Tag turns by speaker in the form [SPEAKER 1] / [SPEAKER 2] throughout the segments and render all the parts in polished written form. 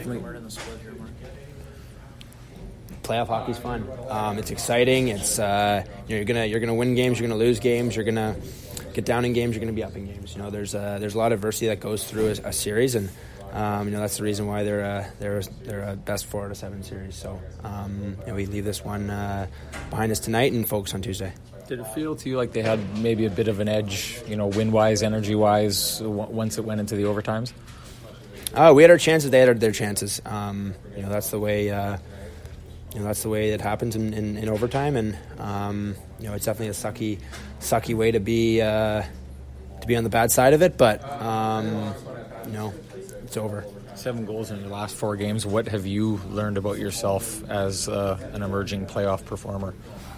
[SPEAKER 1] Playoff hockey's fun. It's exciting. It's you're gonna win games, you're gonna lose games, you're gonna get down in games, you're gonna be up in games. There's a lot of adversity that goes through a series, and that's the reason why they're a best 4 out of 7 series. So we leave this one behind us tonight and focus on Tuesday.
[SPEAKER 2] Did it feel to you like they had maybe a bit of an edge, win-wise, energy-wise, once it went into the overtimes?
[SPEAKER 1] We had our chances. They had their chances. That's the way. That's the way it happens in overtime, and it's definitely a sucky way to be on the bad side of it. But it's over.
[SPEAKER 2] 7 goals in your last 4 games. What have you learned about yourself as an emerging playoff performer?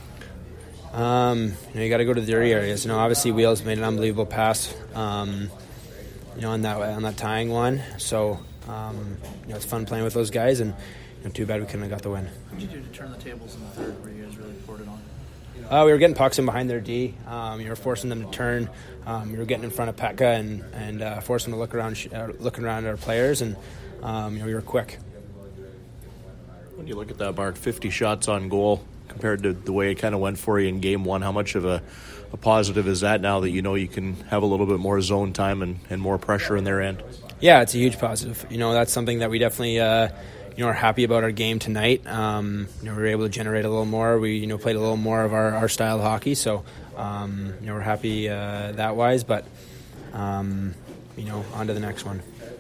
[SPEAKER 1] You got to go to the dirty areas. Obviously Wheels made an unbelievable pass. On that tying one. So it's fun playing with those guys, and too bad we couldn't have got the win.
[SPEAKER 3] What did you do to turn the tables in the third, where you guys really poured it on?
[SPEAKER 1] We were getting pucks in behind their D. We were forcing them to turn. We were getting in front of Pekka and forcing them to looking around at our players, and we were quick.
[SPEAKER 4] When you look at that, Mark, 50 shots on goal compared to the way it kind of went for you in Game 1, how much of a positive is that now that you can have a little bit more zone time and more pressure in their end?
[SPEAKER 1] Yeah, it's a huge positive. That's something that we definitely are happy about our game tonight. We were able to generate a little more. We played a little more of our style of hockey, so we're happy that wise. But on to the next one.